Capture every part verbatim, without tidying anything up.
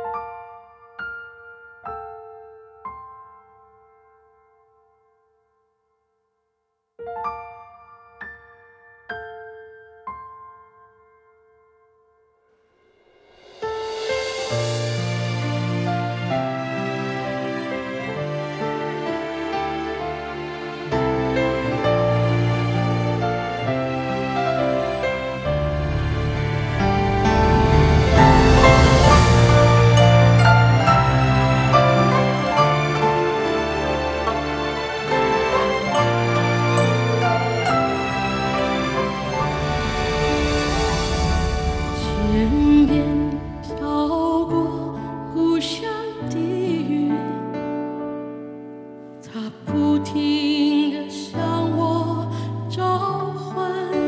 天边飘过故乡的云，它不停地向我召唤。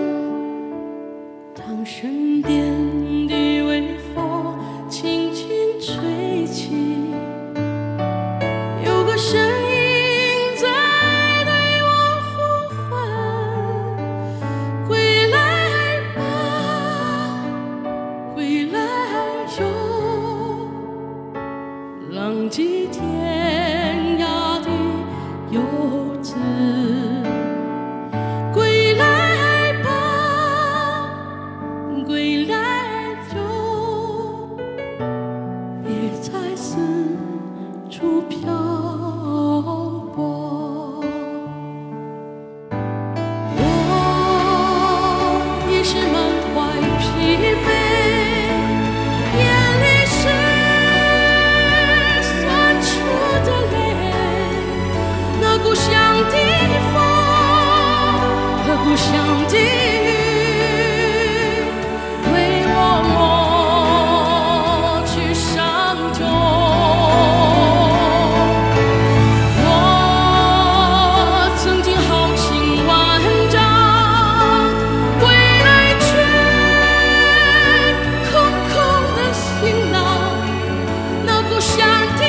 当身边的微风轻轻吹起，有个声音在对我呼唤：归来吧，归来哟，浪迹天涯的游子。归来吧，归来哟，别再四处漂泊。我已是满怀疲惫，眼里是酸楚的泪，那故乡的风和故乡的雨，为我抹去伤痛。我曾经豪情万丈，归来却空空的行囊，那故乡的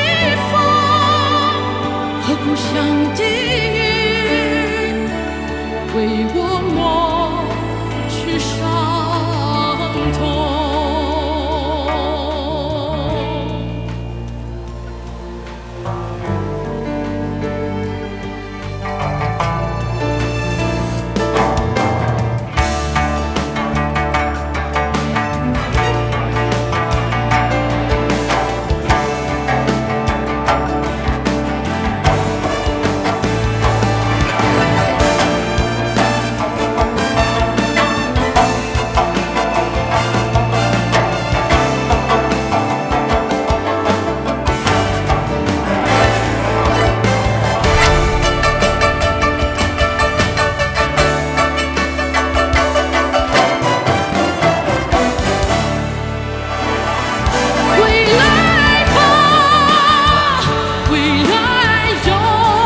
风和故乡的雨，为我抹去伤痛。归来吧，归来哟，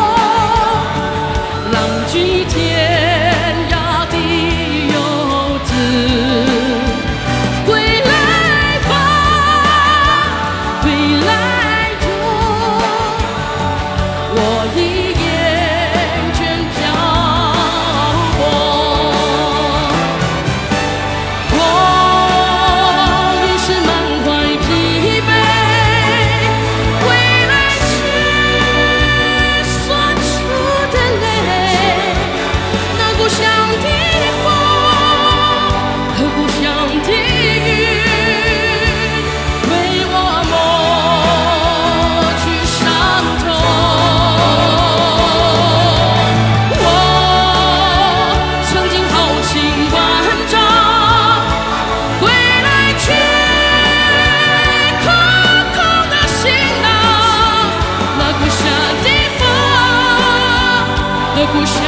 浪迹天涯的游子。归来吧，归来哟，我已厌倦漂泊。我已是满怀疲惫，归来却酸楚的泪，那故乡的风和故乡的雨，为我抹去伤痛。我曾经豪情万丈，归来却空空的行囊，那故乡的风和故乡